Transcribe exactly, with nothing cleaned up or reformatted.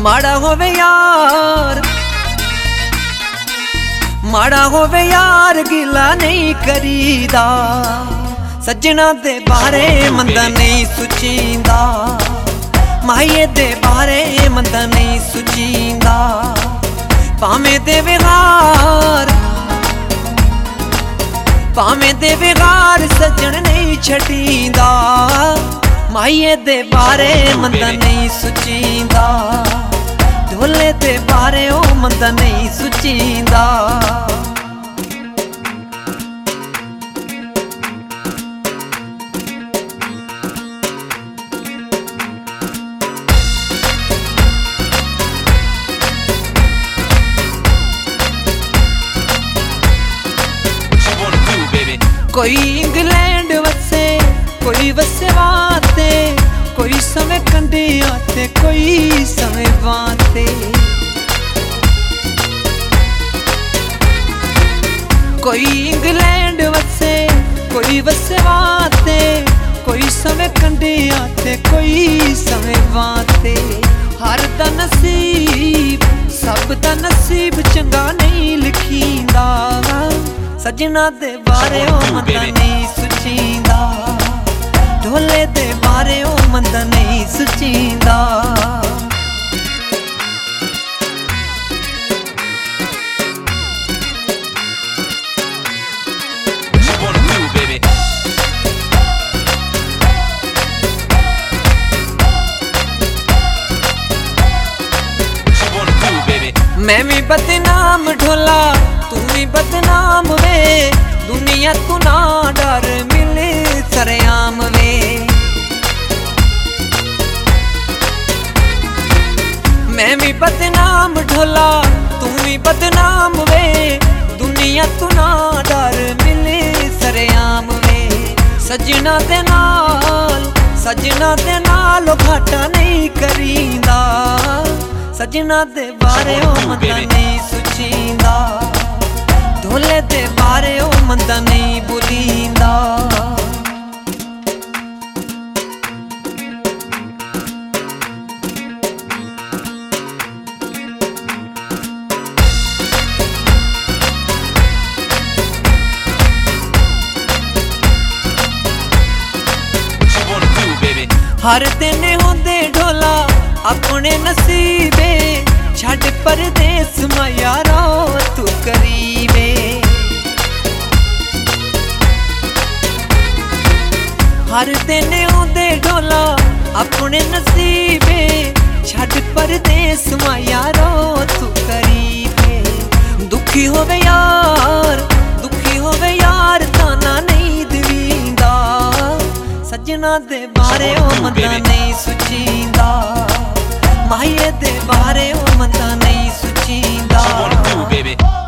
माड़ा होवे यार माड़ा होवे यार गिला नहीं करीदा, सजना दे बारे मंदा नहीं सुचींदा, माहिए दे बारे मंदा नहीं सुचींदा। पामे दे विहार पामे दे विहार सजन नहीं छड़ींदा, माहिए दे बारे मंदा नहीं सुचींदा, ढोले दे बारे ओ मंदा नहीं सुचींदा। कोई इंग्लैंड वसे कोई वसे वाते, कोई समय कंडे आते कोई समय वाते। कोई इंग्लैंड वसे कोई वसे वाते, कोई समय कंडे आते कोई समय वाते। हर दा नसीब सब दा नसीब चंगा नहीं लिखींदा, सजना दे बारे ओ मंदा नहीं सुचींदा, ढोले दे बारे ओ मंदा नहीं सुचींदा। मैं भी बदनाम ढोला तू भी बदनाम वे, दुनिया तू ना डर मिले सरेआम वे। मैं भी बदनाम ढोला तू भी बदनाम वे, दुनिया तू ना डर मिले सरेआम वे। सजना दे नाल सजना दे नाल घाटा नहीं करींदा, सजना दे बारे ओ मंदा नहीं सुचींदा, ढोले दे बारे ओ मंदा नहीं बुलींदा। हर दिन होंदे ढोला अपने नसीबे, छड़ परदेस मायारा तू करीबे। हर दिन होंदे ढोला अपने नसीबे, छड़ परदेस मायारा तू करीबे। दुखी होवे यार दुखी होवे यार ताना नहीं दवींदा, सजना दे बारे ओ मंदा नहीं सुचींदा, माहिए दे बारे ओ मंदा नहीं सुचींदा।